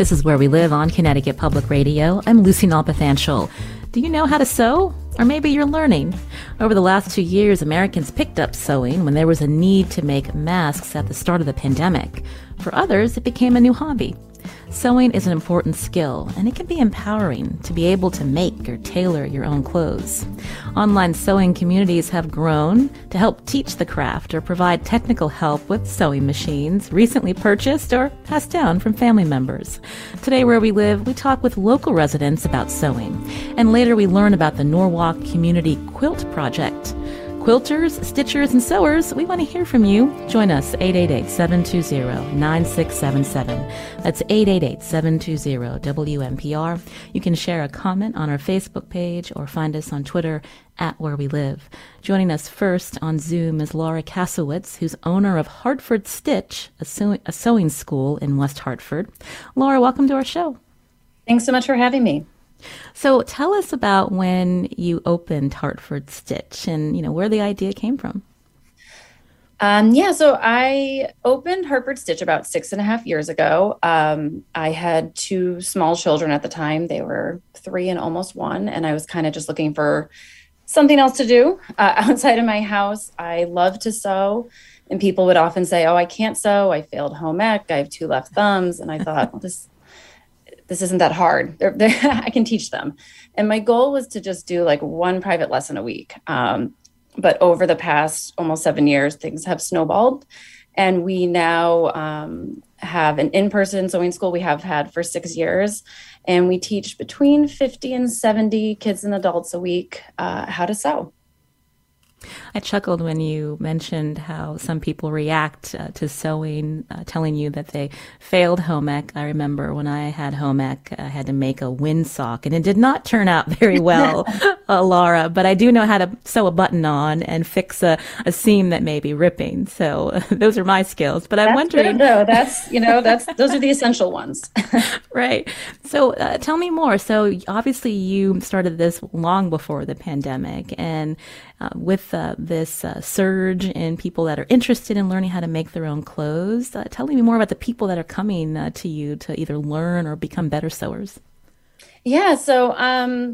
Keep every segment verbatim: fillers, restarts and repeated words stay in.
This is Where We Live on Connecticut Public Radio. I'm Lucy Nalpathanchel. Do you know how to sew? Or maybe you're learning. Over the last two years, Americans picked up sewing when there was a need to make masks at the start of the pandemic. For others, it became a new hobby. Sewing is an important skill, and it can be empowering to be able to make or tailor your own clothes. Online sewing communities have grown to help teach the craft or provide technical help with sewing machines recently purchased or passed down from family members. Today, Where We Live, we talk with local residents about sewing, and later we learn about the Norwalk Community Quilt Project. Quilters, stitchers, and sewers, we want to hear from you. Join us, eight eight eight, seven two zero, nine six seven seven. That's eight eight eight, seven two zero, W M P R. You can share a comment on our Facebook page or find us on Twitter at Where We Live. Joining us first on Zoom is Laura Kasowitz, who's owner of Hartford Stitch, a, sew- a sewing school in West Hartford. Laura, welcome to our show. Thanks so much for having me. So tell us about when you opened Hartford Stitch and, you know, where the idea came from. Um, yeah, so I opened Hartford Stitch about six and a half years ago. Um, I had two small children at the time. They were three and almost one, and I was kind of just looking for something else to do uh, outside of my house. I love to sew, and people would often say, oh, I can't sew. I failed home ec. I have two left thumbs. And I thought, well, this this isn't that hard. They're, they're, I can teach them. And my goal was to just do like one private lesson a week. Um, but over the past almost seven years, things have snowballed. And we now um, have an in-person sewing school we have had for six years. And we teach between fifty and seventy kids and adults a week uh, how to sew. I chuckled when you mentioned how some people react uh, to sewing, uh, telling you that they failed home ec. I remember when I had home ec, I had to make a windsock, and it did not turn out very well, uh, Laura, but I do know how to sew a button on and fix a, a seam that may be ripping. So uh, those are my skills, but I'm that's wondering. Good, no, that's, you know, that's, those are the essential ones. Right. So uh, tell me more. So obviously you started this long before the pandemic, and Uh, with uh, this uh, surge in people that are interested in learning how to make their own clothes. Uh, tell me more about the people that are coming uh, to you to either learn or become better sewers. Yeah, so um,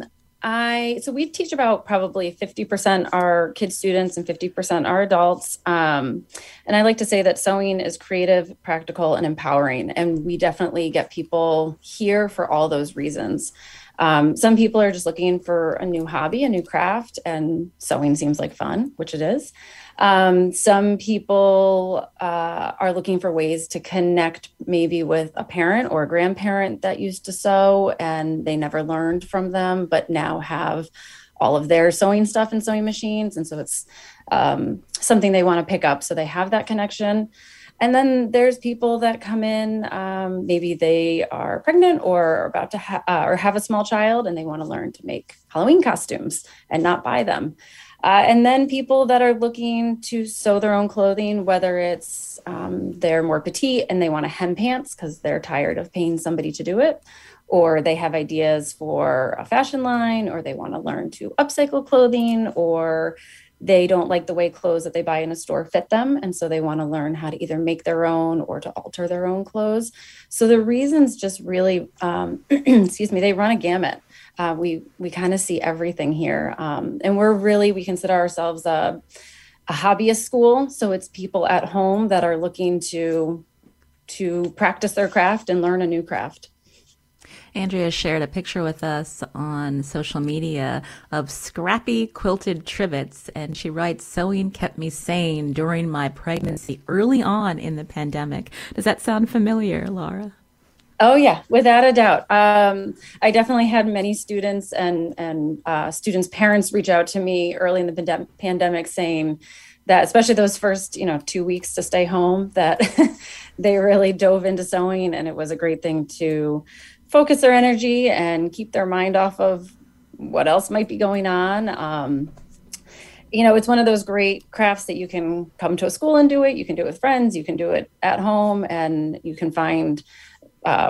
I so we teach about probably fifty percent are kid students and fifty percent are adults. Um, and I like to say that sewing is creative, practical, and empowering. And we definitely get people here for all those reasons. Um, some people are just looking for a new hobby, a new craft, and sewing seems like fun, which it is. Um, some people uh, are looking for ways to connect maybe with a parent or a grandparent that used to sew and they never learned from them, but now have all of their sewing stuff and sewing machines. And so it's um, something they want to pick up. So they have that connection. And then there's people that come in, um, maybe they are pregnant or about to ha- uh, or have a small child and they want to learn to make Halloween costumes and not buy them. Uh, and then people that are looking to sew their own clothing, whether it's um, they're more petite and they want to hem pants because they're tired of paying somebody to do it, or they have ideas for a fashion line, or they want to learn to upcycle clothing, or they don't like the way clothes that they buy in a store fit them. And so they want to learn how to either make their own or to alter their own clothes. So the reasons just really, um, excuse me, they run a gamut. Uh, we we kind of see everything here. Um, and we're really, we consider ourselves a, a hobbyist school. So it's people at home that are looking to, to practice their craft and learn a new craft. Andrea shared a picture with us on social media of scrappy quilted trivets, and she writes, "Sewing kept me sane during my pregnancy early on in the pandemic." Does that sound familiar, Laura? Oh, yeah, without a doubt. Um, I definitely had many students and, and uh, students' parents reach out to me early in the pandem- pandemic saying that, especially those first, you know, two weeks to stay home, that they really dove into sewing, and it was a great thing to focus their energy and keep their mind off of what else might be going on. Um, you know, it's one of those great crafts that you can come to a school and do it. You can do it with friends. You can do it at home, and you can find uh,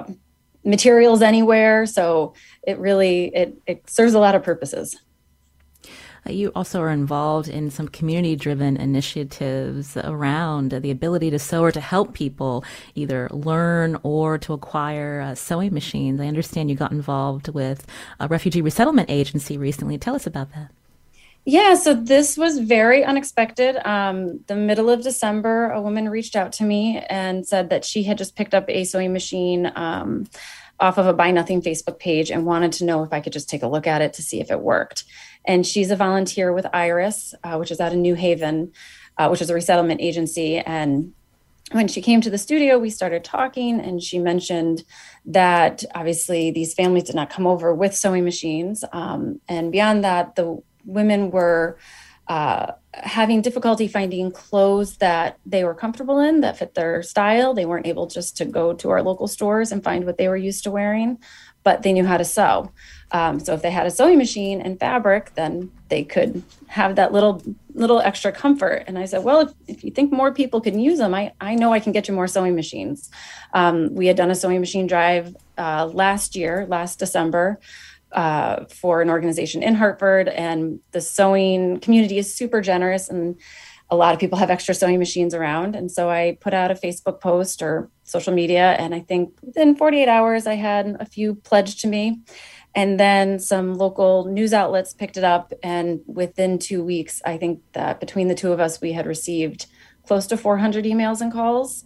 materials anywhere. So it really, it, it serves a lot of purposes. Uh, you also are involved in some community-driven initiatives around uh, the ability to sew or to help people either learn or to acquire uh, sewing machines. I understand you got involved with a refugee resettlement agency recently. Tell us about that. Yeah, so this was very unexpected. Um, the middle of December, a woman reached out to me and said that she had just picked up a sewing machine um, off of a Buy Nothing Facebook page and wanted to know if I could just take a look at it to see if it worked. And she's a volunteer with Iris, uh, which is out of New Haven, uh, which is a resettlement agency. And when she came to the studio, we started talking, and she mentioned that obviously these families did not come over with sewing machines. Um, and beyond that, the women were uh, having difficulty finding clothes that they were comfortable in, that fit their style. They weren't able just to go to our local stores and find what they were used to wearing, but they knew how to sew. Um, so if they had a sewing machine and fabric, then they could have that little little extra comfort. And I said, well, if, if you think more people can use them, I, I know I can get you more sewing machines. Um, we had done a sewing machine drive uh, last year, last December, Uh, for an organization in Hartford, and the sewing community is super generous, and a lot of people have extra sewing machines around. And so I put out a Facebook post or social media, and I think within forty-eight hours I had a few pledged to me, and then some local news outlets picked it up, and within two weeks I think that between the two of us we had received close to four hundred emails and calls.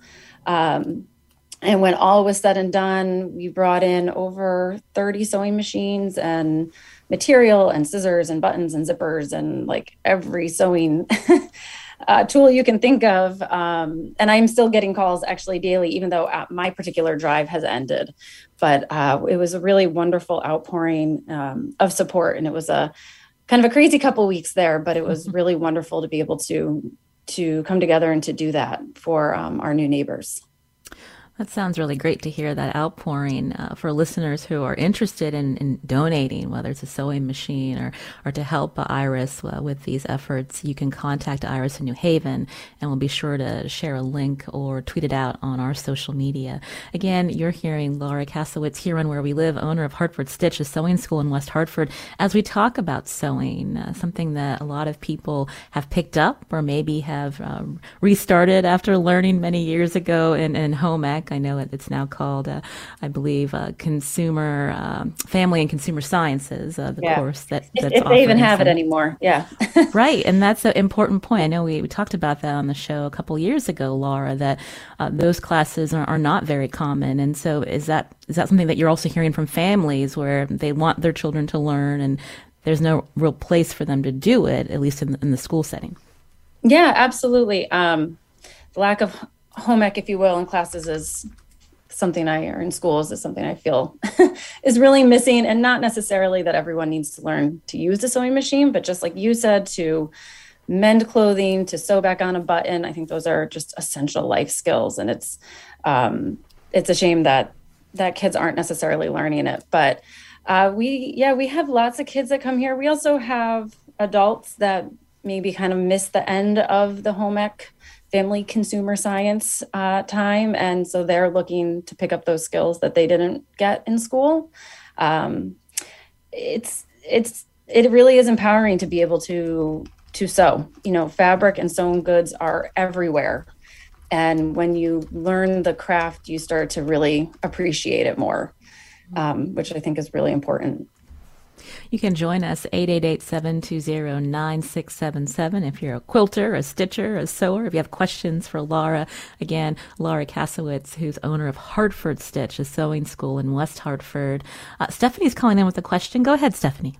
Um, And when all was said and done, we brought in over thirty sewing machines and material and scissors and buttons and zippers and like every sewing uh, tool you can think of. Um, and I'm still getting calls actually daily, even though uh, my particular drive has ended. But uh, it was a really wonderful outpouring um, of support. And it was a kind of a crazy couple weeks there, but it was really wonderful to be able to, to come together and to do that for um, our new neighbors. That sounds really great to hear that outpouring uh, for listeners who are interested in, in donating, whether it's a sewing machine or, or to help uh, Iris uh, with these efforts. You can contact Iris in New Haven, and we'll be sure to share a link or tweet it out on our social media. Again, you're hearing Laura Kasowitz here on Where We Live, owner of Hartford Stitch, a sewing school in West Hartford, as we talk about sewing, uh, something that a lot of people have picked up or maybe have uh, restarted after learning many years ago in, in home ec. I know it's now called, uh, I believe, uh, Consumer um, Family and Consumer Sciences, uh, the yeah. course that that's if they even have some... it anymore. Yeah, right, and that's an important point. I know we, we talked about that on the show a couple years ago, Laura. That uh, those classes are, are not very common, and so is that is that something that you're also hearing from families where they want their children to learn, and there's no real place for them to do it, at least in, in the school setting? Yeah, absolutely. Um, the lack of home ec, if you will, in classes is something I, or in schools is something I feel is really missing, and not necessarily that everyone needs to learn to use the sewing machine, but just like you said, to mend clothing, to sew back on a button. I think those are just essential life skills. And it's, um, it's a shame that, that kids aren't necessarily learning it, but uh, we, yeah, we have lots of kids that come here. We also have adults that maybe kind of miss the end of the home ec family consumer science uh, time. And so they're looking to pick up those skills that they didn't get in school. Um, it's, it's, it really is empowering to be able to, to sew. You know, fabric and sewn goods are everywhere. And when you learn the craft, you start to really appreciate it more, um, which I think is really important. You can join us, eight eight eight, seven two zero, nine six seven seven, if you're a quilter, a stitcher, a sewer, if you have questions for Laura. Again, Laura Kasowitz, who's owner of Hartford Stitch, a sewing school in West Hartford. Uh, Stephanie's calling in with a question. Go ahead, Stephanie.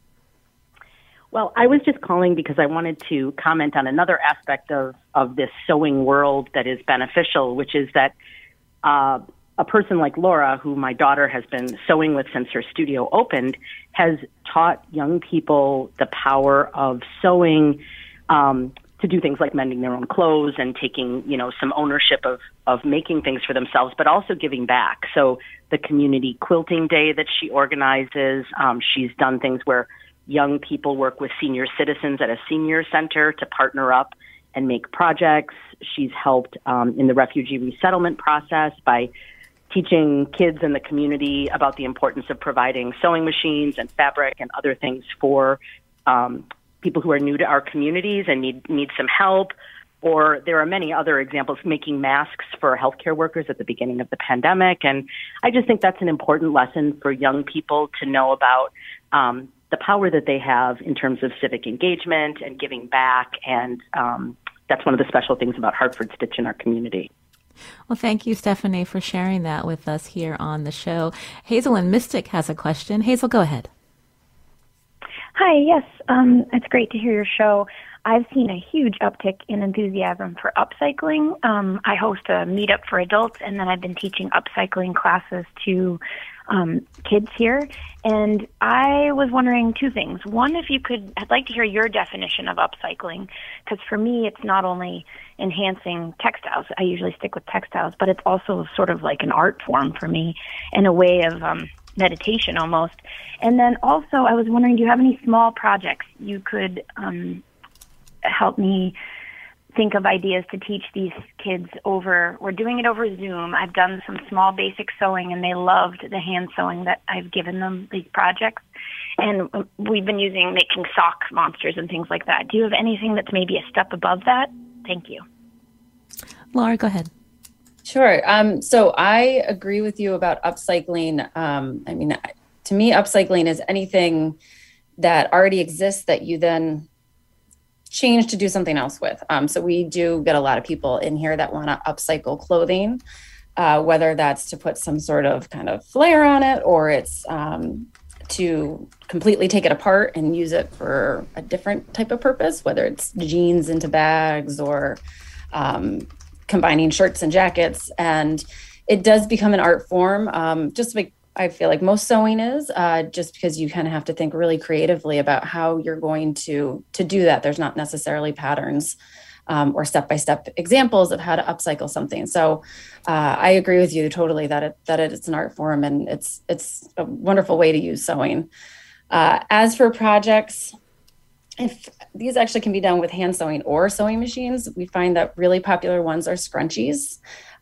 Well, I was just calling because I wanted to comment on another aspect of, of this sewing world that is beneficial, which is that uh, a person like Laura, who my daughter has been sewing with since her studio opened, has taught young people the power of sewing um, to do things like mending their own clothes and taking, you know, some ownership of, of making things for themselves, but also giving back. So the community quilting day that she organizes, um, she's done things where young people work with senior citizens at a senior center to partner up and make projects. She's helped um, in the refugee resettlement process by teaching kids in the community about the importance of providing sewing machines and fabric and other things for um, people who are new to our communities and need need some help. Or there are many other examples, making masks for healthcare workers at the beginning of the pandemic. And I just think that's an important lesson for young people to know about um, the power that they have in terms of civic engagement and giving back. And um, that's one of the special things about Hartford Stitch in our community. Well, thank you, Stephanie, for sharing that with us here on the show. Hazel in Mystic has a question. Hazel, go ahead. Hi, yes, um, it's great to hear your show. I've seen a huge uptick in enthusiasm for upcycling. Um, I host a meetup for adults, and then I've been teaching upcycling classes to um, kids here. And I was wondering two things. One, if you could, I'd like to hear your definition of upcycling, because for me, it's not only enhancing textiles. I usually stick with textiles, but it's also sort of like an art form for me and a way of um, meditation almost. And then also, I was wondering, do you have any small projects you could um, help me think of ideas to teach these kids over? We're doing it over Zoom. I've done some small basic sewing, and they loved the hand sewing that I've given them, these projects. And we've been using making sock monsters and things like that. Do you have anything that's maybe a step above that? Thank you. Laura, go ahead. Sure. Um, so I agree with you about upcycling. Um, I mean, to me, upcycling is anything that already exists that you then change to do something else with. Um, so we do get a lot of people in here that want to upcycle clothing, uh, whether that's to put some sort of kind of flair on it, or it's um, to completely take it apart and use it for a different type of purpose, whether it's jeans into bags or um, combining shirts and jackets. And it does become an art form, um, just like I feel like most sewing is, uh, just because you kind of have to think really creatively about how you're going to to do that. There's not necessarily patterns um, or step-by-step examples of how to upcycle something. So uh, I agree with you totally that it that it's an art form, and it's it's a wonderful way to use sewing. Uh, as for projects, if these actually can be done with hand sewing or sewing machines, we find that really popular ones are scrunchies.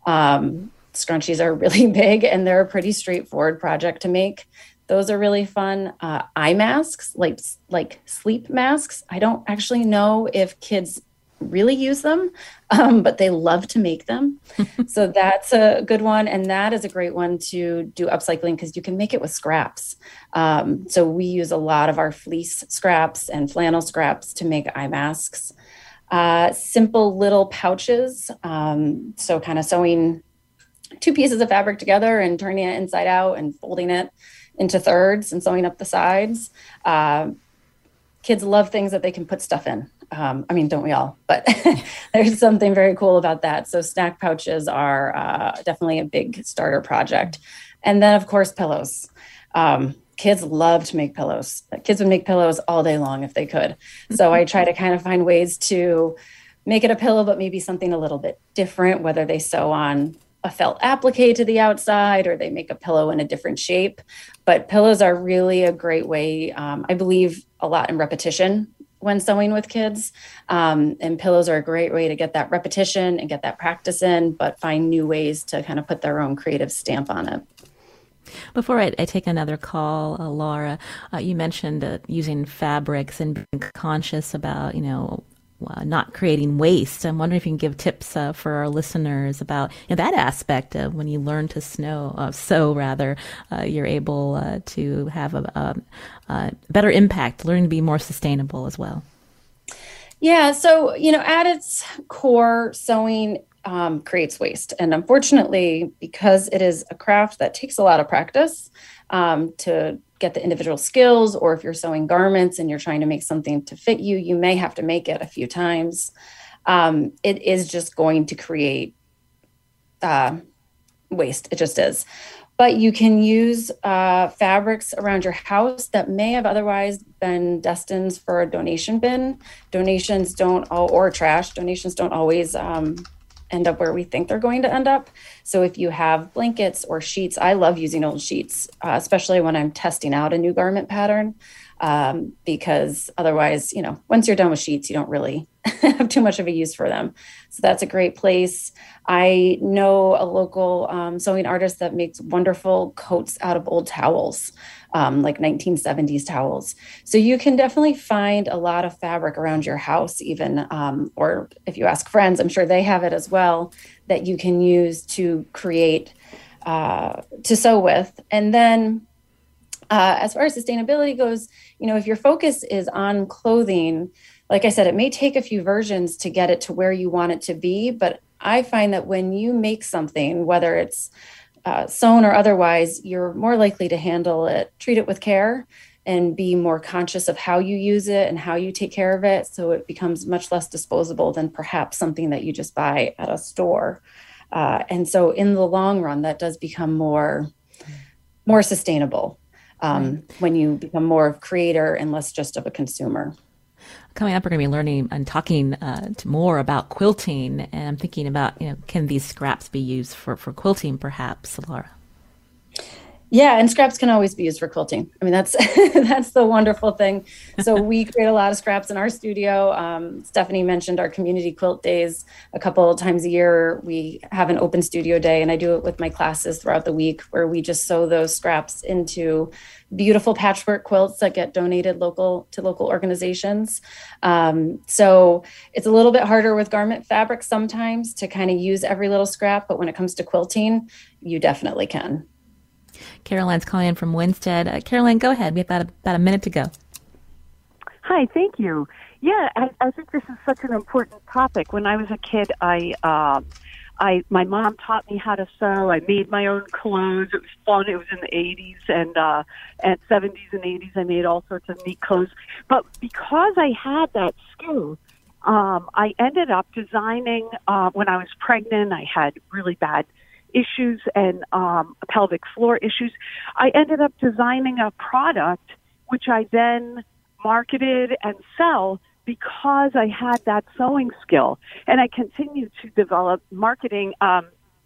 Um, Scrunchies are really big, and they're a pretty straightforward project to make. Those are really fun. Uh, eye masks, like like sleep masks. I don't actually know if kids really use them, um, but they love to make them. So that's a good one. And that is a great one to do upcycling because you can make it with scraps. Um, so we use a lot of our fleece scraps and flannel scraps to make eye masks. Uh, simple little pouches. Um, so kind of sewing two pieces of fabric together and turning it inside out and folding it into thirds and sewing up the sides. Uh, kids love things that they can put stuff in. Um, I mean, don't we all? But there's something very cool about that. So snack pouches are uh, definitely a big starter project. And then, of course, pillows. Um, kids love to make pillows. Kids would make pillows all day long if they could. So I try to kind of find ways to make it a pillow, but maybe something a little bit different, whether they sew on a felt applique to the outside or they make a pillow in a different shape. But pillows are really a great way. Um, I believe a lot in repetition when sewing with kids. Um, and pillows are a great way to get that repetition and get that practice in, but find new ways to kind of put their own creative stamp on it. Before I, I take another call, uh, Laura, uh, you mentioned uh, using fabrics and being conscious about, you know, Uh, not creating waste. I'm wondering if you can give tips uh, for our listeners about you know, that aspect of when you learn to snow, uh, sew rather, uh, you're able uh, to have a, a, a better impact, learning to be more sustainable as well. Yeah, so, you know, at its core, sewing um, creates waste. And unfortunately, because it is a craft that takes a lot of practice um, to get the individual skills, or if you're sewing garments and you're trying to make something to fit you, you may have to make it a few times. Um, it is just going to create uh, waste. It just is. But you can use uh, fabrics around your house that may have otherwise been destined for a donation bin. Donations don't, all, or trash, donations don't always um, end up where we think they're going to end up. So if you have blankets or sheets, I love using old sheets, uh, especially when I'm testing out a new garment pattern, um, because otherwise, you know, once you're done with sheets, you don't really have too much of a use for them. So that's a great place. I know a local um, sewing artist that makes wonderful coats out of old towels, um, like nineteen seventies towels. So you can definitely find a lot of fabric around your house even, um, or if you ask friends, I'm sure they have it as well, that you can use to create, uh, to sew with. And then uh, as far as sustainability goes, you know, if your focus is on clothing, like I said, it may take a few versions to get it to where you want it to be, but I find that when you make something, whether it's uh, sewn or otherwise, you're more likely to handle it, treat it with care, and be more conscious of how you use it and how you take care of it. So it becomes much less disposable than perhaps something that you just buy at a store. Uh, and so in the long run, that does become more, more sustainable um, right. when you become more of a creator and less just of a consumer. Coming up, we're going to be learning and talking uh, to more about quilting, and I'm thinking about, you know, can these scraps be used for, for quilting, perhaps, Laura? Yeah, and scraps can always be used for quilting. I mean, that's that's the wonderful thing. So we create a lot of scraps in our studio. Um, Stephanie mentioned our community quilt days. A couple of times a year, we have an open studio day, and I do it with my classes throughout the week, where we just sew those scraps into beautiful patchwork quilts that get donated local to local organizations. Um, so it's a little bit harder with garment fabric sometimes to kind of use every little scrap, but when it comes to quilting, you definitely can. Caroline's calling in from Winsted. Uh, Caroline, go ahead. We have about a, about a minute to go. Hi, thank you. Yeah, I, I think this is such an important topic. When I was a kid, I, uh, I, my mom taught me how to sew. I made my own clothes. It was fun. It was in the eighties and uh, and seventies and eighties. I made all sorts of neat clothes. But because I had that skill, um, I ended up designing. Uh, when I was pregnant, I had really bad issues and um, pelvic floor issues. I ended up designing a product which I then marketed and sell because I had that sewing skill. And I continued to develop marketing um,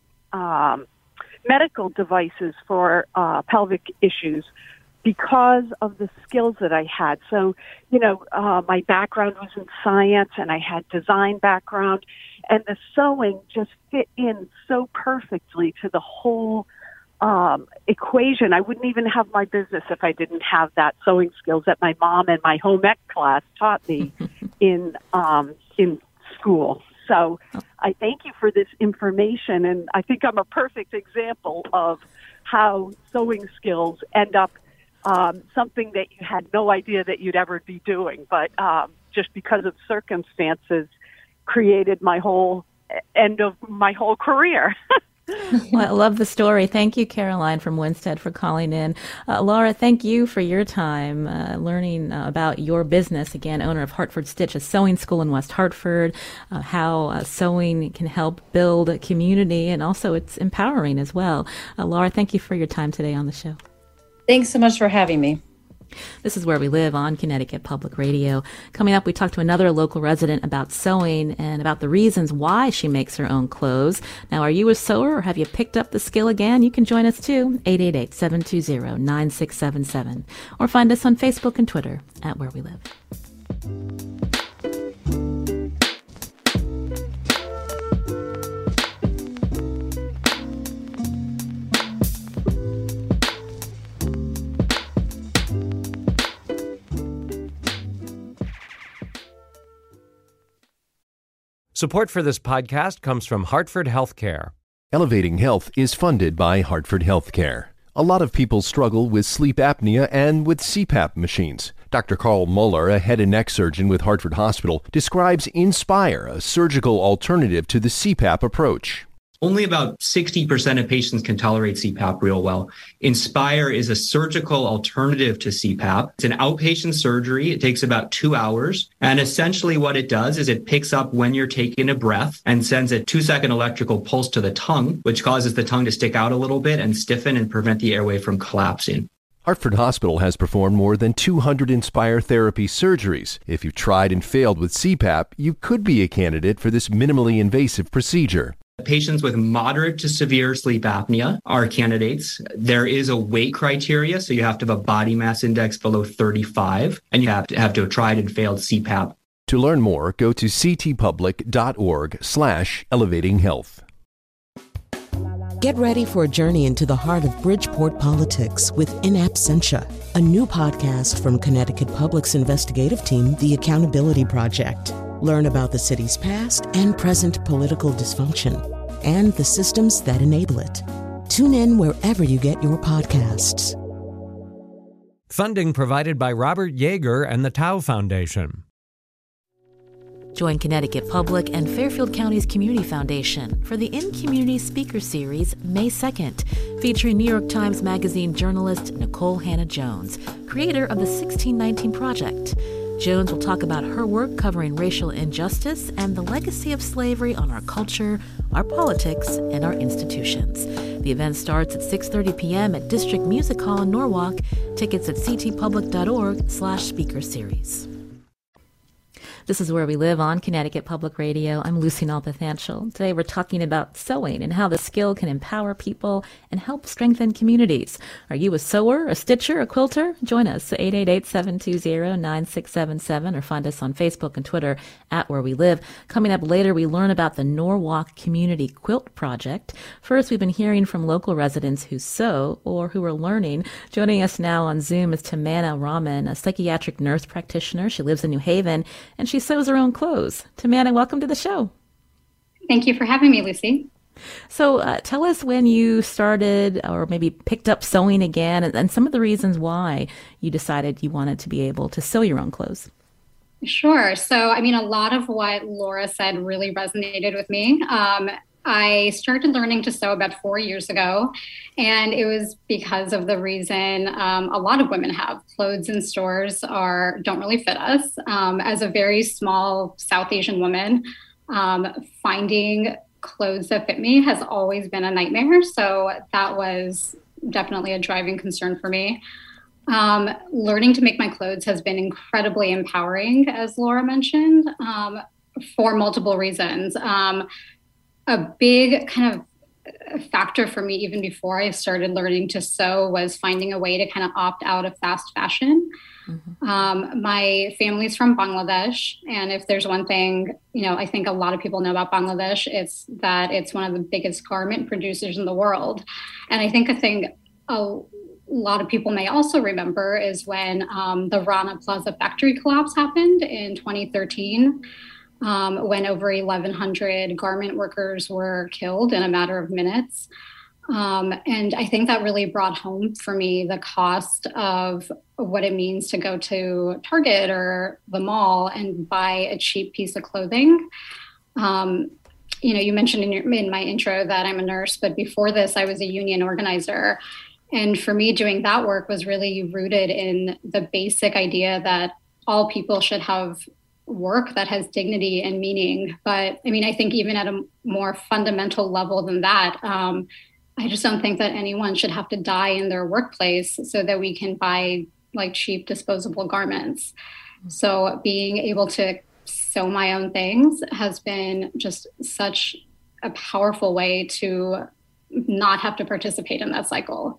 um, medical devices for uh, pelvic issues because of the skills that I had. So, you know, uh, my background was in science and I had design background, and the sewing just fit in so perfectly to the whole um, equation. I wouldn't even have my business if I didn't have that sewing skills that my mom and my home ec class taught me in um, in school. So I thank you for this information, and I think I'm a perfect example of how sewing skills end up um, something that you had no idea that you'd ever be doing, but um, just because of circumstances created my whole end of my whole career. Well, I love the story. Thank you, Caroline from Winsted, for calling in. Uh, Laura, thank you for your time uh, learning uh, about your business. Again, owner of Hartford Stitch, a sewing school in West Hartford, uh, how uh, sewing can help build a community, and also it's empowering as well. Uh, Laura, thank you for your time today on the show. Thanks so much for having me. This is Where We Live on Connecticut Public Radio. Coming up, we talk to another local resident about sewing and about the reasons why she makes her own clothes. Now, are you a sewer or have you picked up the skill again? You can join us too, eight eight eight, seven two zero, nine six seven seven, or find us on Facebook and Twitter at Where We Live. Support for this podcast comes from Hartford Healthcare. Elevating Health is funded by Hartford Healthcare. A lot of people struggle with sleep apnea and with C PAP machines. Doctor Carl Muller, a head and neck surgeon with Hartford Hospital, describes Inspire, a surgical alternative to the C PAP approach. Only about sixty percent of patients can tolerate C PAP real well. Inspire is a surgical alternative to C PAP. It's an outpatient surgery. It takes about two hours. And essentially what it does is it picks up when you're taking a breath and sends a two-second electrical pulse to the tongue, which causes the tongue to stick out a little bit and stiffen and prevent the airway from collapsing. Hartford Hospital has performed more than two hundred Inspire therapy surgeries. If you've tried and failed with C PAP, you could be a candidate for this minimally invasive procedure. Patients with moderate to severe sleep apnea are candidates. There is a weight criteria, so you have to have a body mass index below thirty-five, and you have to have to have tried and failed C PAP. To learn more, go to ctpublic.org slash elevating health. Get ready for a journey into the heart of Bridgeport politics with In Absentia, a new podcast from Connecticut Public's investigative team, The Accountability Project. Learn about the city's past and present political dysfunction and the systems that enable it. Tune in wherever you get your podcasts. Funding provided by Robert Yeager and the Tao Foundation. Join Connecticut Public and Fairfield County's Community Foundation for the In Community Speaker Series May second, featuring New York Times Magazine journalist Nikole Hannah-Jones, creator of the sixteen nineteen Project. Jones will talk about her work covering racial injustice and the legacy of slavery on our culture, our politics, and our institutions. The event starts at six thirty p.m. at District Music Hall in Norwalk. Tickets at ctpublic.org slash speaker series. This is Where We Live on Connecticut Public Radio. I'm Lucy Nalpathanchel. Today we're talking about sewing and how the skill can empower people and help strengthen communities. Are you a sewer, a stitcher, a quilter? Join us at eight eight eight, seven two zero, nine six seven seven or find us on Facebook and Twitter at Where We Live. Coming up later, we learn about the Norwalk Community Quilt Project. First, we've been hearing from local residents who sew or who are learning. Joining us now on Zoom is Tamanna Rahman, a psychiatric nurse practitioner. She lives in New Haven, and she sews her own clothes. Tamanna, welcome to the show. Thank you for having me, Lucy. So uh, tell us when you started or maybe picked up sewing again and, and some of the reasons why you decided you wanted to be able to sew your own clothes. Sure. So, I mean, a lot of what Laura said really resonated with me. Um, I started learning to sew about four years ago, and it was because of the reason um, a lot of women have. Clothes in stores are don't really fit us. Um, as a very small South Asian woman, um, finding clothes that fit me has always been a nightmare. So that was definitely a driving concern for me. Um, learning to make my clothes has been incredibly empowering, as Laura mentioned, um, for multiple reasons. Um, A big kind of factor for me, even before I started learning to sew, was finding a way to kind of opt out of fast fashion. Mm-hmm. Um, my family's from Bangladesh, and if there's one thing, you know, I think a lot of people know about Bangladesh, it's that it's one of the biggest garment producers in the world. And I think a thing a lot of people may also remember is when um, the Rana Plaza factory collapse happened in twenty thirteen. Um, when over eleven hundred garment workers were killed in a matter of minutes. Um, and I think that really brought home for me the cost of what it means to go to Target or the mall and buy a cheap piece of clothing. Um, you know, you mentioned in, your, in my intro that I'm a nurse, but before this, I was a union organizer. And for me, doing that work was really rooted in the basic idea that all people should have work that has dignity and meaning. But I mean, I think even at a more fundamental level than that, um, I just don't think that anyone should have to die in their workplace so that we can buy like cheap disposable garments. So being able to sew my own things has been just such a powerful way to not have to participate in that cycle.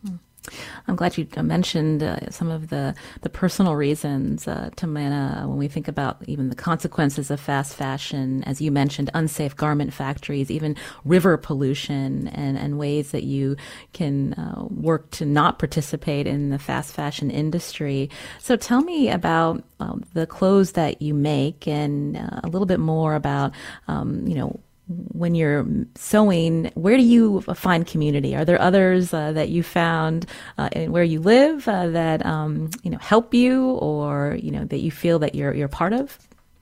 I'm glad you mentioned uh, some of the, the personal reasons, uh, Tamanna, when we think about even the consequences of fast fashion, as you mentioned, unsafe garment factories, even river pollution, and, and ways that you can uh, work to not participate in the fast fashion industry. So tell me about uh, the clothes that you make and uh, a little bit more about, um, you know, when you're sewing, where do you find community? Are there others uh, that you found uh, where you live uh, that um, you know help you, or you know that you feel that you're you're part of?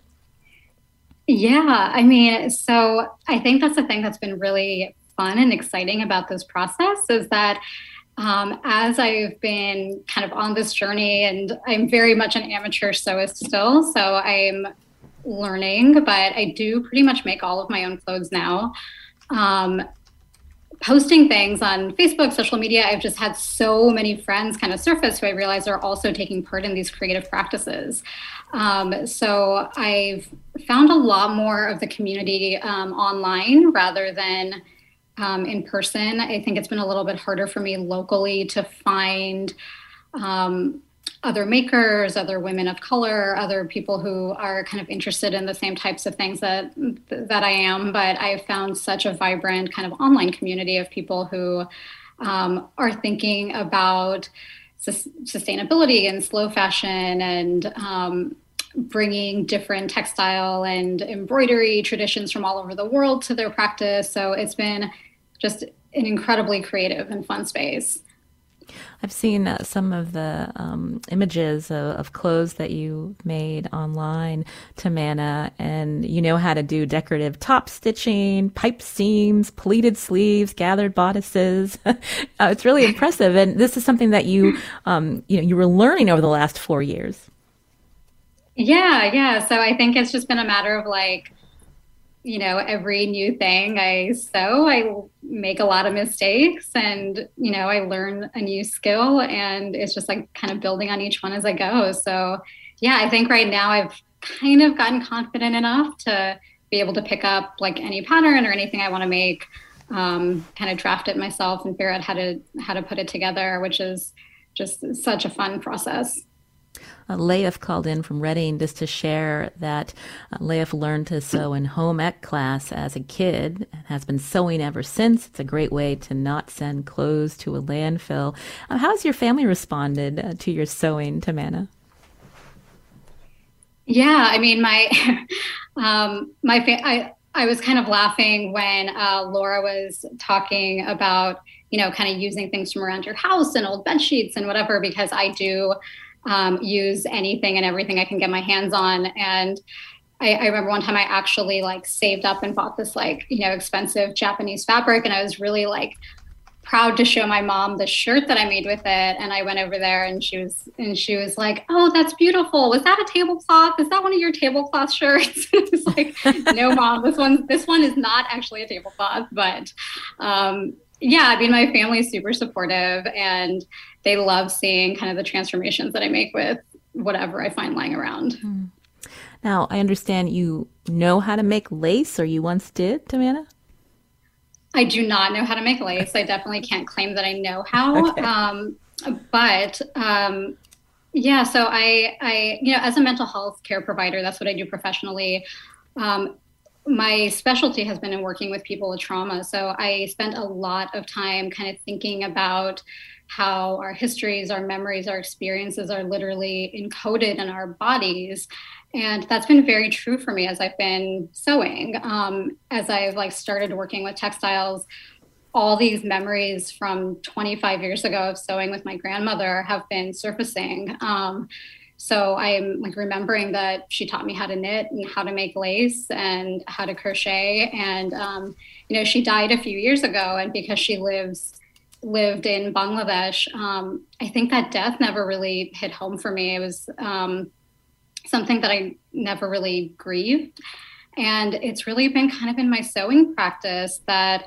Yeah, I mean, so I think that's the thing that's been really fun and exciting about this process is that um, as I've been kind of on this journey, and I'm very much an amateur sewist still, so I'm learning, but I do pretty much make all of my own clothes now. Um, posting things on Facebook, social media, I've just had so many friends kind of surface who I realize are also taking part in these creative practices. Um, so I've found a lot more of the community um, online rather than um, in person. I think it's been a little bit harder for me locally to find um, other makers, other women of color, other people who are kind of interested in the same types of things that that I am. But I found such a vibrant kind of online community of people who um, are thinking about sus- sustainability and slow fashion and um, bringing different textile and embroidery traditions from all over the world to their practice. So it's been just an incredibly creative and fun space. I've seen uh, some of the um, images of, of clothes that you made online, Tamanna, and you know how to do decorative top stitching, pipe seams, pleated sleeves, gathered bodices. uh, it's really impressive, and this is something that you, um, you know, you were learning over the last four years. Yeah, yeah. So I think it's just been a matter of like, you know, every new thing I sew, I make a lot of mistakes and, you know, I learn a new skill and it's just like kind of building on each one as I go. So yeah, I think right now I've kind of gotten confident enough to be able to pick up like any pattern or anything I want to make, um, kind of draft it myself and figure out how to, how to put it together, which is just such a fun process. Uh, Leif called in from Reading just to share that uh, Leif learned to sew in home ec class as a kid and has been sewing ever since. It's a great way to not send clothes to a landfill. Uh, how has your family responded uh, to your sewing, Tamanna? Yeah, I mean, my um, my fa- I I was kind of laughing when uh, Laura was talking about, you know, kind of using things from around your house and old bed sheets and whatever, because I do um, use anything and everything I can get my hands on. And I, I remember one time I actually like saved up and bought this like, you know, expensive Japanese fabric. And I was really like proud to show my mom the shirt that I made with it. And I went over there and she was, and she was like, "Oh, that's beautiful. Was that a tablecloth? Is that one of your tablecloth shirts?" It's like, "No, Mom, this one, this one is not actually a tablecloth." But um, yeah, I mean, my family is super supportive and they love seeing kind of the transformations that I make with whatever I find lying around. Hmm. Now, I understand you know how to make lace, or you once did, Tamanna? I do not know how to make lace. I definitely can't claim that I know how. Okay. Um, but um, yeah, so I, I, you know, as a mental health care provider, that's what I do professionally. Um, my specialty has been in working with people with trauma. So I spent a lot of time kind of thinking about how our histories, our memories, our experiences are literally encoded in our bodies. And that's been very true for me as I've been sewing. Um, as I've like started working with textiles, all these memories from twenty-five years ago of sewing with my grandmother have been surfacing. Um, so I'm like remembering that she taught me how to knit and how to make lace and how to crochet. And, um, you know, she died a few years ago, and because she lives lived in Bangladesh, um, I think that death never really hit home for me. It was um, something that I never really grieved. And it's really been kind of in my sewing practice that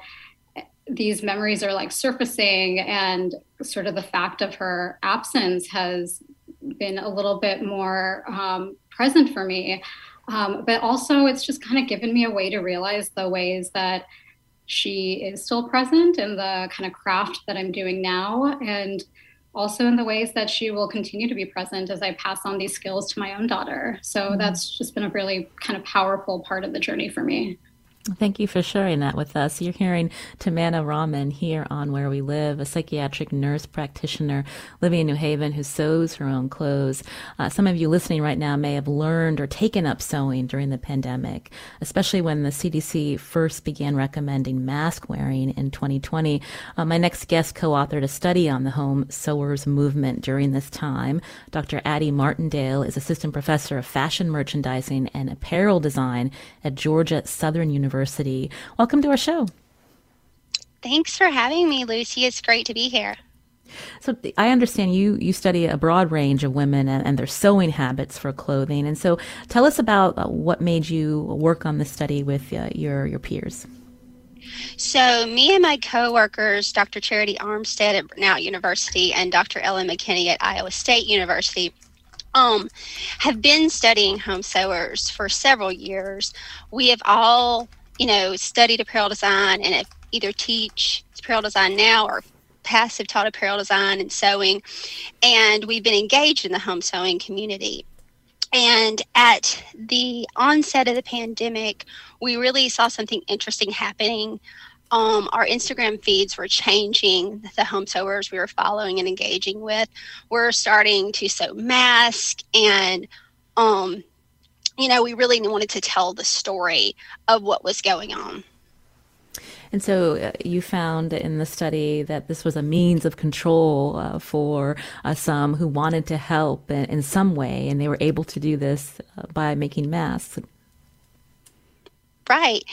these memories are like surfacing, and sort of the fact of her absence has been a little bit more um, present for me. Um, but also it's just kind of given me a way to realize the ways that she is still present in the kind of craft that I'm doing now, and also in the ways that she will continue to be present as I pass on these skills to my own daughter. So mm-hmm. that's just been a really kind of powerful part of the journey for me. Thank you for sharing that with us. You're hearing Tamanna Rahman here on Where We Live, a psychiatric nurse practitioner living in New Haven who sews her own clothes. Uh, some of you listening right now may have learned or taken up sewing during the pandemic, especially when the C D C first began recommending mask wearing in twenty twenty. Uh, my next guest co-authored a study on the home sewers movement during this time. Doctor Addie Martindale is assistant professor of fashion merchandising and apparel design at Georgia Southern University. University. Welcome to our show. Thanks for having me, Lucy. It's great to be here. So I understand you you study a broad range of women and, and their sewing habits for clothing. And so tell us about uh, what made you work on this study with uh, your, your peers. So me and my coworkers, Doctor Charity Armstead at Brenau University and Doctor Ellen McKinney at Iowa State University, Um, have been studying home sewers for several years. We have all, you know, studied apparel design and either teach apparel design now or past have taught apparel design and sewing, and we've been engaged in the home sewing community. And at the onset of the pandemic, we really saw something interesting happening. Um, our Instagram feeds were changing. The home sewers we were following and engaging with were starting to sew masks. And, um, you know, we really wanted to tell the story of what was going on. And so uh, you found in the study that this was a means of control uh, for uh, some who wanted to help in, in some way, and they were able to do this uh, by making masks. Right.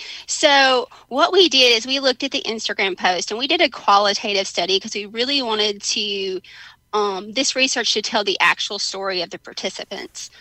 So what we did is we looked at the Instagram post, and we did a qualitative study because we really wanted to, um, this research to tell the actual story of the participants.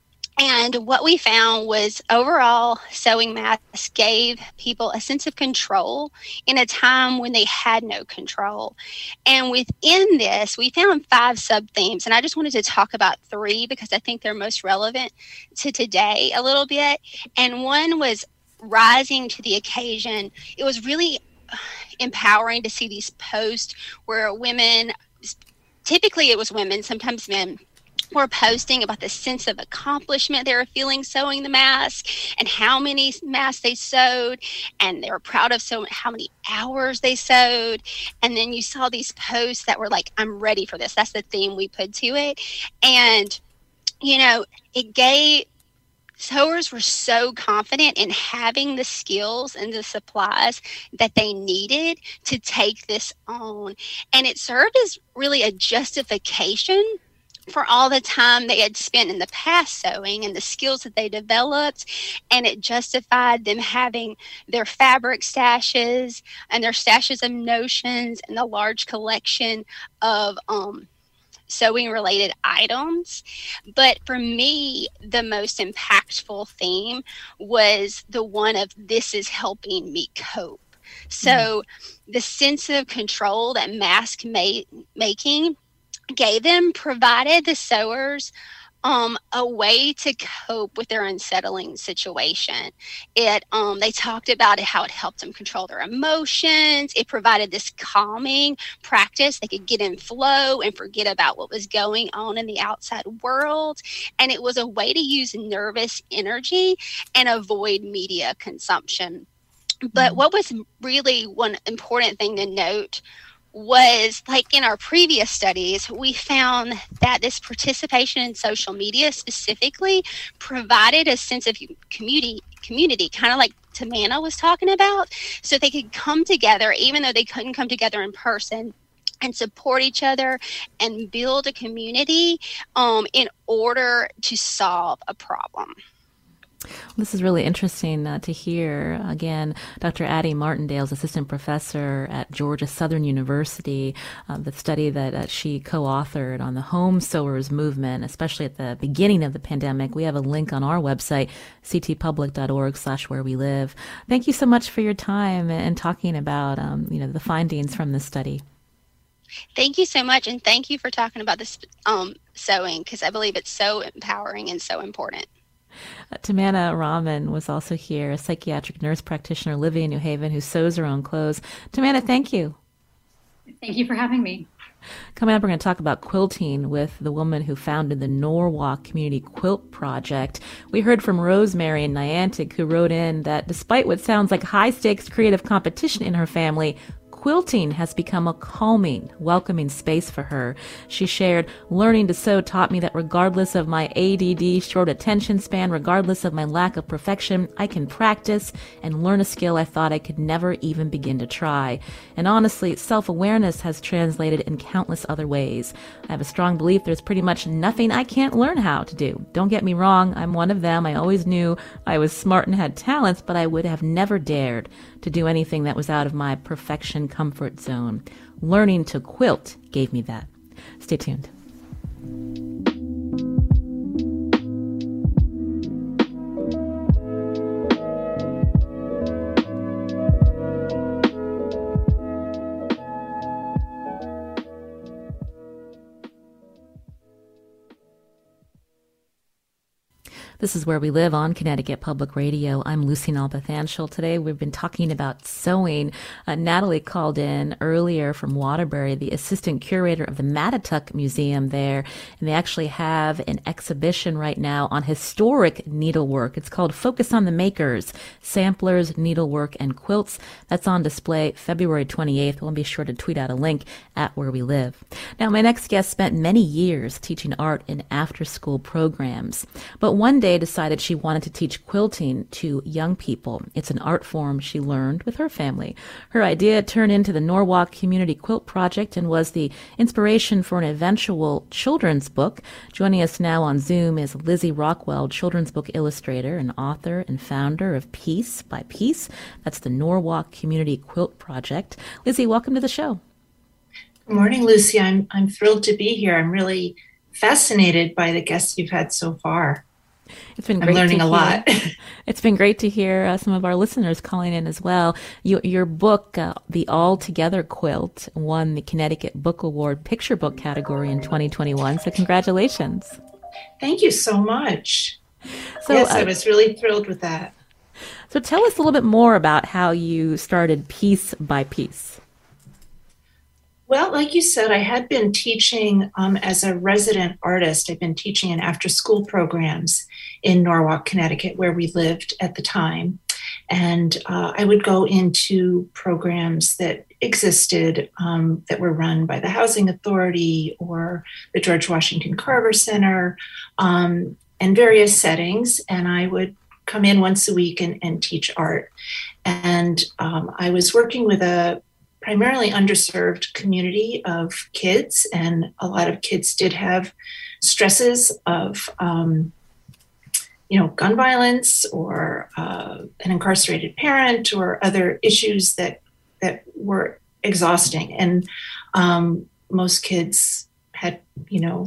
And what we found was overall sewing masks gave people a sense of control in a time when they had no control. And within this, we found five sub-themes. And I just wanted to talk about three because I think they're most relevant to today a little bit. And one was rising to the occasion. It was really empowering to see these posts where women, typically it was women, sometimes men, were posting about the sense of accomplishment they were feeling sewing the mask and how many masks they sewed, and they were proud of so how many hours they sewed. And then you saw these posts that were like, I'm ready for this. That's the theme we put to it. And, you know, it gave sewers were so confident in having the skills and the supplies that they needed to take this on. And it served as really a justification for all the time they had spent in the past sewing and the skills that they developed. And it justified them having their fabric stashes and their stashes of notions and the large collection of um, sewing related items. But for me, the most impactful theme was the one of this is helping me cope. So mm-hmm. the sense of control that mask ma- making gave them provided the sewers um, a way to cope with their unsettling situation. It um, they talked about it, how it helped them control their emotions. It provided this calming practice. They could get in flow and forget about what was going on in the outside world. And it was a way to use nervous energy and avoid media consumption. But mm-hmm. what was really one important thing to note was, like in our previous studies, we found that this participation in social media specifically provided a sense of community, community, kind of like Tamana was talking about, so they could come together, even though they couldn't come together in person, and support each other and build a community um, in order to solve a problem. This is really interesting uh, to hear. Again, Doctor Addie Martindale is assistant professor at Georgia Southern University. Uh, the study that uh, she co-authored on the home sewers movement, especially at the beginning of the pandemic. We have a link on our website, c t public dot org slash where we live. Thank you so much for your time and talking about um, you know, the findings from this study. Thank you so much, and thank you for talking about this um, sewing, because I believe it's so empowering and so important. Uh, Tamana Rahman was also here, a psychiatric nurse practitioner living in New Haven who sews her own clothes. Tamana, thank you. Thank you for having me. Coming up, we're going to talk about quilting with the woman who founded the Norwalk Community Quilt Project. We heard from Rosemary in Niantic, who wrote in that despite what sounds like high-stakes creative competition in her family, quilting has become a calming, welcoming space for her. She shared, learning to sew taught me that regardless of my A D D, short attention span, regardless of my lack of perfection, I can practice and learn a skill I thought I could never even begin to try. And honestly, self-awareness has translated in countless other ways. I have a strong belief there's pretty much nothing I can't learn how to do. Don't get me wrong, I'm one of them. I always knew I was smart and had talents, but I would have never dared to do anything that was out of my perfection comfort zone. Learning to quilt gave me that. Stay tuned. This is Where We Live on Connecticut Public Radio. I'm Lucy Nalpathanchel. Today we've been talking about sewing. Uh, Natalie called in earlier from Waterbury, the assistant curator of the Mattituck Museum there, and they actually have an exhibition right now on historic needlework. It's called Focus on the Makers, Samplers, Needlework, and Quilts. That's on display February twenty-eighth. We'll be sure to tweet out a link at Where We Live. Now, my next guest spent many years teaching art in after-school programs, but one day decided she wanted to teach quilting to young people. It's an art form she learned with her family. Her idea turned into the Norwalk Community Quilt Project and was the inspiration for an eventual children's book. Joining us now on Zoom is Lizzie Rockwell, children's book illustrator and author and founder of Piece by Piece. That's the Norwalk Community Quilt Project. Lizzie, welcome to the show. Good morning, Lucy. I'm I'm thrilled to be here. I'm really fascinated by the guests you've had so far. It's been great. I'm learning to a lot. It's been great to hear uh, some of our listeners calling in as well. You, your book, uh, The All Together Quilt, won the Connecticut Book Award picture book category in twenty twenty-one. So congratulations. Thank you so much. So, yes, uh, I was really thrilled with that. So tell us a little bit more about how you started Piece by Piece. Well, like you said, I had been teaching um, as a resident artist. I've been teaching in after-school programs in Norwalk, Connecticut, where we lived at the time. And uh, I would go into programs that existed um, that were run by the Housing Authority or the George Washington Carver Center um, and various settings. And I would come in once a week and, and teach art. And um, I was working with a primarily underserved community of kids, and a lot of kids did have stresses of, um, you know, gun violence or uh, an incarcerated parent or other issues that that were exhausting. And um, most kids had, you know,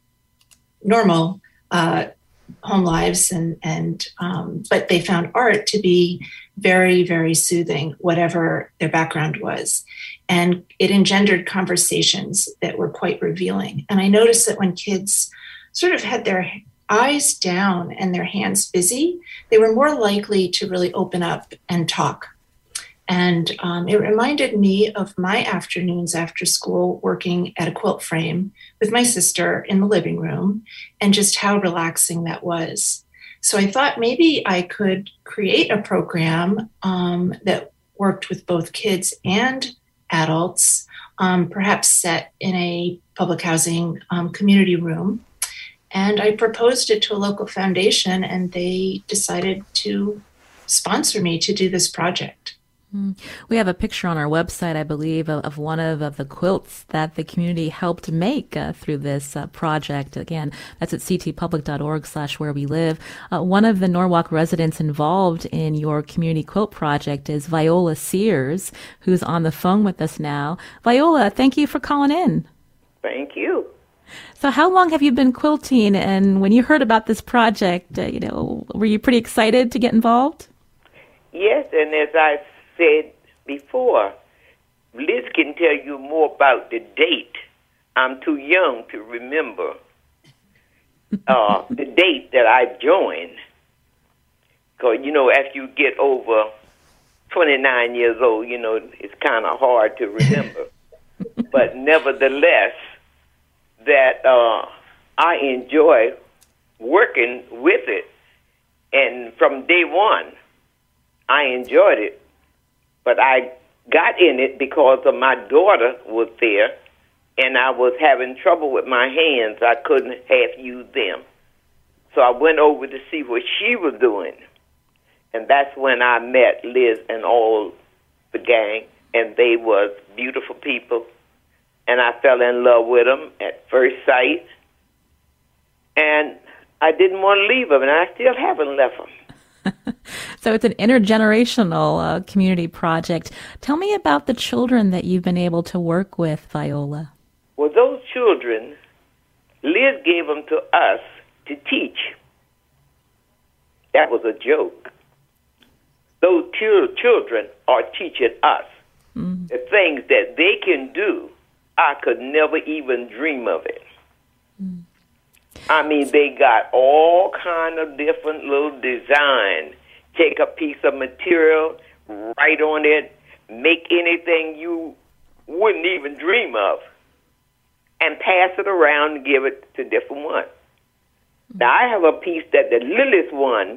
normal uh, home lives, and and um, but they found art to be very, very soothing, whatever their background was. And it engendered conversations that were quite revealing. And I noticed that when kids sort of had their eyes down and their hands busy, they were more likely to really open up and talk. And um, it reminded me of my afternoons after school working at a quilt frame with my sister in the living room, and just how relaxing that was. So I thought maybe I could create a program um, that worked with both kids and adults, um, perhaps set in a public housing um, community room. And I proposed it to a local foundation, and they decided to sponsor me to do this project. We have a picture on our website, I believe, of, of one of, of the quilts that the community helped make uh, through this uh, project. Again, that's at ctpublic.org slash where we live. Uh, one of the Norwalk residents involved in your community quilt project is Viola Sears, who's on the phone with us now. Viola, thank you for calling in. Thank you. So how long have you been quilting? And when you heard about this project, uh, you know, were you pretty excited to get involved? Yes, and as I said before, Liz can tell you more about the date. I'm too young to remember uh, the date that I joined. Because, you know, after you get over twenty-nine years old, you know, it's kind of hard to remember. But nevertheless, that uh, I enjoy working with it. And from day one, I enjoyed it. But I got in it because of my daughter was there, and I was having trouble with my hands. I couldn't half use them. So I went over to see what she was doing. And that's when I met Liz and all the gang, and they was beautiful people. And I fell in love with them at first sight. And I didn't want to leave them, and I still haven't left them. So it's an intergenerational uh, community project. Tell me about the children that you've been able to work with, Viola. Well, those children, Liz gave them to us to teach. That was a joke. Those ch- children are teaching us. Mm. The things that they can do, I could never even dream of it. Mm. I mean, they got all kind of different little design. Take a piece of material, write on it, make anything you wouldn't even dream of, and pass it around and give it to different ones. Now, I have a piece that the littlest one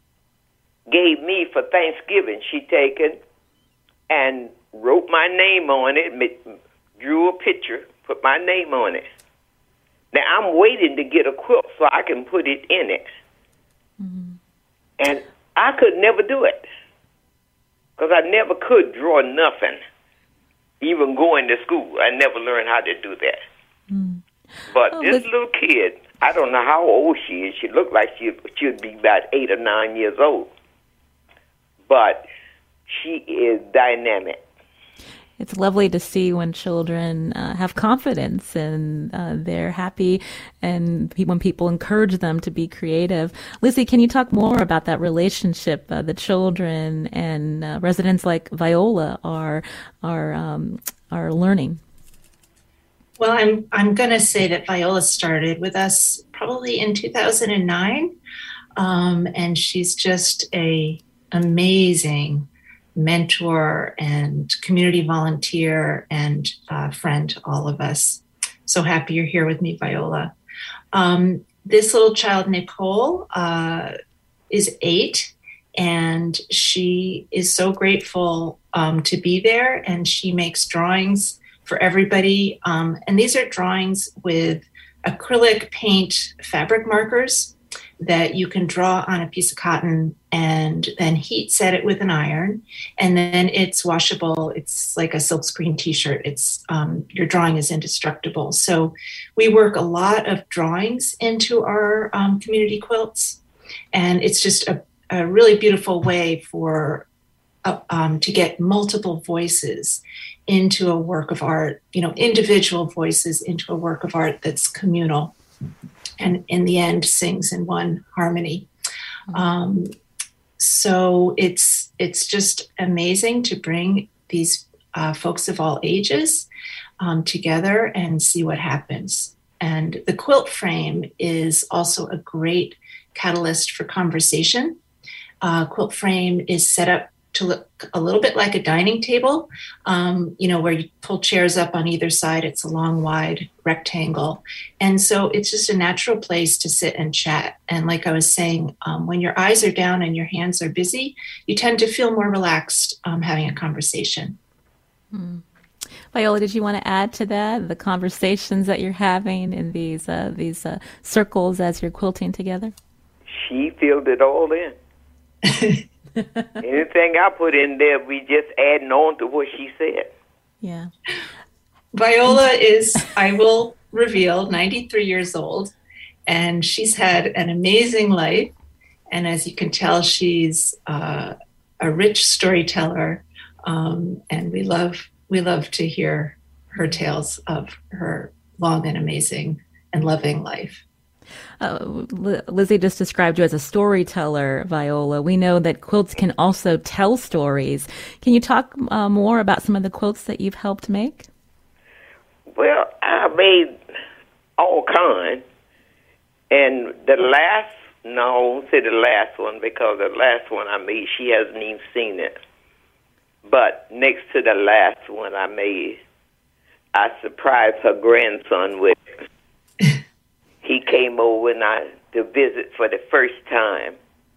gave me for Thanksgiving. She taken and wrote my name on it, drew a picture, put my name on it. Now, I'm waiting to get a quilt so I can put it in it. Mm-hmm. And I could never do it because I never could draw nothing, even going to school. I never learned how to do that. Mm. But oh, this but... little kid, I don't know how old she is. She looked like she should be about eight or nine years old. But she is dynamic. It's lovely to see when children uh, have confidence and uh, they're happy, and pe- when people encourage them to be creative. Lizzie, can you talk more about that relationship uh, the children and uh, residents like Viola are are um, are learning? Well, I'm I'm going to say that Viola started with us probably in two thousand nine, um, and she's just a amazing mentor and community volunteer and uh, friend to all of us. So happy you're here with me, Viola. Um, this little child, Nicole, uh, is eight, and she is so grateful um, to be there, and she makes drawings for everybody. Um, and these are drawings with acrylic paint fabric markers that you can draw on a piece of cotton and then heat set it with an iron, and then it's washable. It's like a silkscreen t-shirt. It's um, your drawing is indestructible. So we work a lot of drawings into our um, community quilts, and it's just a, a really beautiful way for uh, um, to get multiple voices into a work of art, you know, individual voices into a work of art that's communal, and in the end sings in one harmony. Um, so it's it's just amazing to bring these uh, folks of all ages um, together and see what happens. And the quilt frame is also a great catalyst for conversation. Uh, quilt frame is set up to look a little bit like a dining table, um, you know, where you pull chairs up on either side. It's a long, wide rectangle. And so it's just a natural place to sit and chat. And like I was saying, um, when your eyes are down and your hands are busy, you tend to feel more relaxed um, having a conversation. Hmm. Viola, did you want to add to that, the conversations that you're having in these, uh, these uh, circles as you're quilting together? She filled it all in. Anything I put in there, we just adding on to what she said. Yeah. Viola is, I will reveal, ninety-three years old, and she's had an amazing life. And as you can tell, she's uh, a rich storyteller, um, and we love we love to hear her tales of her long and amazing and loving life. Uh, Lizzie just described you as a storyteller, Viola. We know that quilts can also tell stories. Can you talk uh, more about some of the quilts that you've helped make? Well, I made all kinds. And the last, no, I won't say the last one, because the last one I made, she hasn't even seen it. But next to the last one I made, I surprised her grandson with it. He came over and I, to visit for the first time.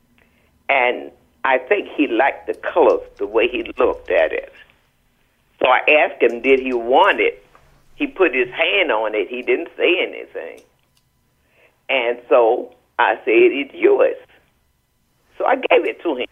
And I think he liked the colors, the way he looked at it. So I asked him, did he want it? He put his hand on it. He didn't say anything. And so I said, it's yours. So I gave it to him.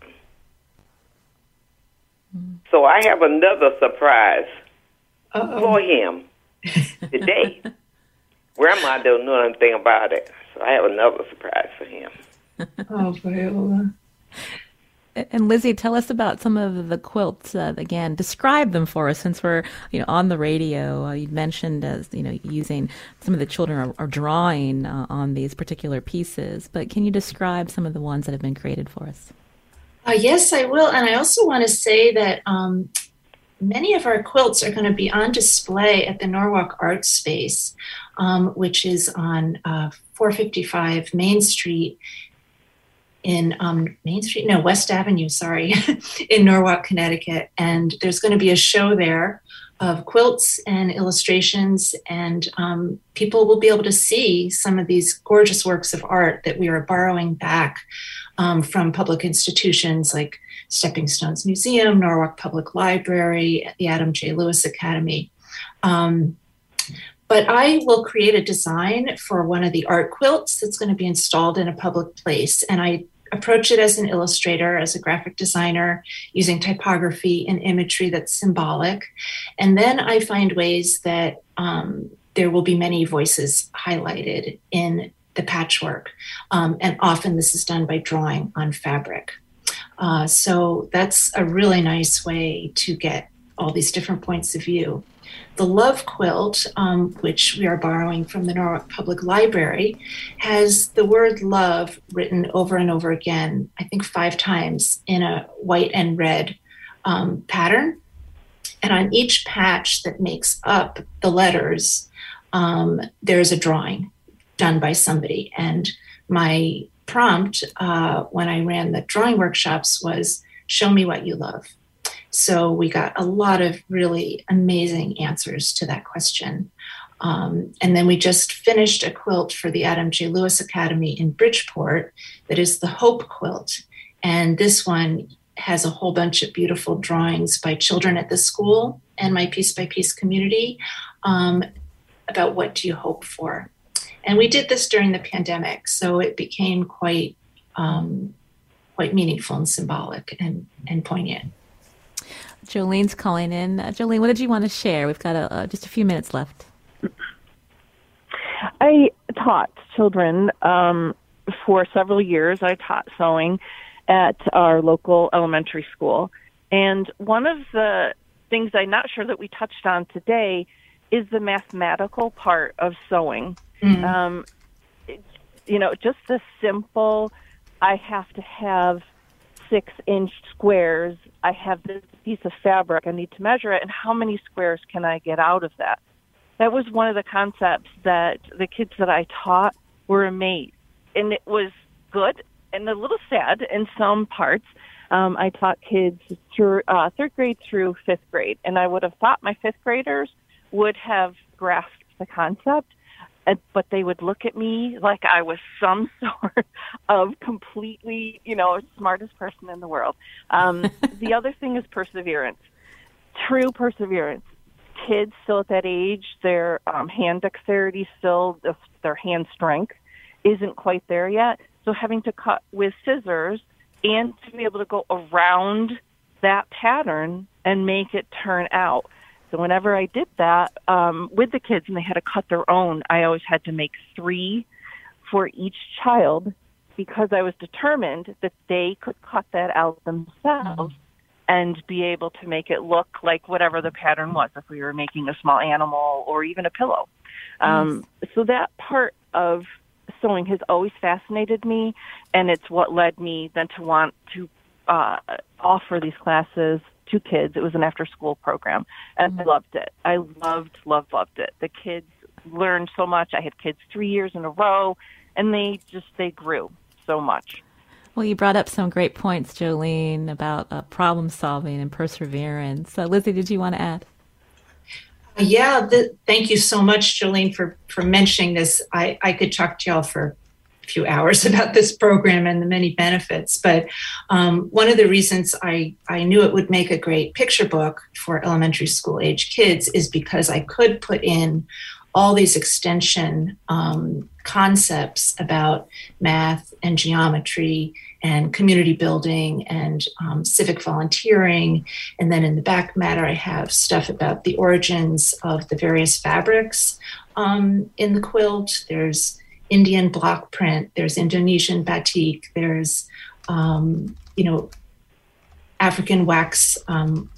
Mm-hmm. So I have another surprise Uh-oh. for him today. Grandma don't know anything about it, so I have another surprise for him. Oh, Viola. And Lizzie, tell us about some of the quilts. Uh, again, describe them for us, since we're you know on the radio. Uh, you mentioned as you know using some of the children are, are drawing uh, on these particular pieces, but can you describe some of the ones that have been created for us? Uh, yes, I will. And I also want to say that um, many of our quilts are going to be on display at the Norwalk Art Space, um, which is on uh, four fifty-five Main Street in um, Main Street, no, West Avenue, sorry, in Norwalk, Connecticut. And there's going to be a show there of quilts and illustrations, and um, people will be able to see some of these gorgeous works of art that we are borrowing back um, from public institutions like Stepping Stones Museum, Norwalk Public Library, the Adam J. Lewis Academy. Um, but I will create a design for one of the art quilts that's going to be installed in a public place. And I approach it as an illustrator, as a graphic designer, using typography and imagery that's symbolic. And then I find ways that um, there will be many voices highlighted in the patchwork. Um, and often this is done by drawing on fabric. Uh, so that's a really nice way to get all these different points of view. The Love Quilt, um, which we are borrowing from the Norwalk Public Library, has the word love written over and over again, I think five times, in a white and red um, pattern. And on each patch that makes up the letters, um, there's a drawing done by somebody. And my prompt uh, when I ran the drawing workshops was, show me what you love. So we got a lot of really amazing answers to that question. Um, and then we just finished a quilt for the Adam J. Lewis Academy in Bridgeport that is the Hope Quilt. And this one has a whole bunch of beautiful drawings by children at the school and my Piece by Piece community um, about what do you hope for. And we did this during the pandemic, so it became quite um, quite meaningful and symbolic and, and poignant. Jolene's calling in. Uh, Jolene, what did you want to share? We've got a, uh, just a few minutes left. I taught children um, for several years. I taught sewing at our local elementary school. And one of the things I'm not sure that we touched on today is the mathematical part of sewing. Mm-hmm. Um, it, you know, just the simple, I have to have six inch squares. I have this piece of fabric. I need to measure it. And how many squares can I get out of that? That was one of the concepts that the kids that I taught were amazed. And it was good and a little sad in some parts. Um, I taught kids through uh, third grade through fifth grade. And I would have thought my fifth graders would have grasped the concept, but they would look at me like I was some sort of completely, you know, smartest person in the world. Um, the other thing is perseverance, true perseverance. Kids still at that age, their um, hand dexterity still, their hand strength isn't quite there yet. So having to cut with scissors and to be able to go around that pattern and make it turn out. So whenever I did that um, with the kids and they had to cut their own, I always had to make three for each child because I was determined that they could cut that out themselves and be able to make it look like whatever the pattern was, if we were making a small animal or even a pillow. Um, yes. So that part of sewing has always fascinated me, and it's what led me then to want to uh, offer these classes to kids. It was an after-school program, and mm-hmm. I loved it. I loved, loved, loved it. The kids learned so much. I had kids three years in a row, and they just, they grew so much. Well, you brought up some great points, Jolene, about uh, problem-solving and perseverance. Uh, Lizzie, did you want to add? Yeah, the, thank you so much, Jolene, for, for mentioning this. I, I could talk to y'all for few hours about this program and the many benefits. But um, one of the reasons I, I knew it would make a great picture book for elementary school age kids is because I could put in all these extension um, concepts about math and geometry and community building and um, civic volunteering. And then in the back matter, I have stuff about the origins of the various fabrics um, in the quilt. There's Indian block print, there's Indonesian batik, there's, um, you know, African wax, um,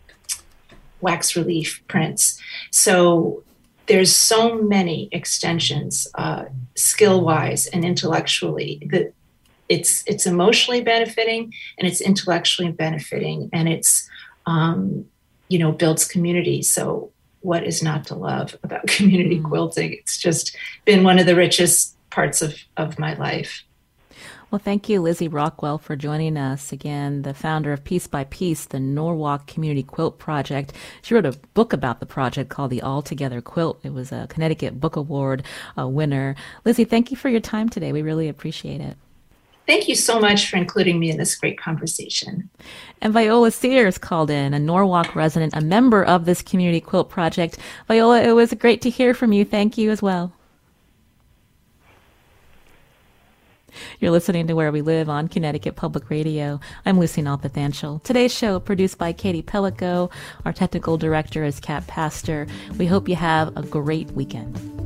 wax relief prints. So there's so many extensions, uh, skill-wise and intellectually, that it's it's emotionally benefiting and it's intellectually benefiting, and it's um, you know, builds community. So what is not to love about community mm. quilting? It's just been one of the richest parts of, of my life. Well, thank you, Lizzie Rockwell, for joining us. Again, the founder of Piece by Piece, the Norwalk Community Quilt Project. She wrote a book about the project called The All Together Quilt. It was a Connecticut Book Award uh, winner. Lizzie, thank you for your time today. We really appreciate it. Thank you so much for including me in this great conversation. And Viola Sears called in, a Norwalk resident, a member of this Community Quilt Project. Viola, it was great to hear from you. Thank you as well. You're listening to Where We Live on Connecticut Public Radio. I'm Lucy Nalpathanchel. Today's show produced by Katie Pellico. Our technical director is Kat Pastor. We hope you have a great weekend.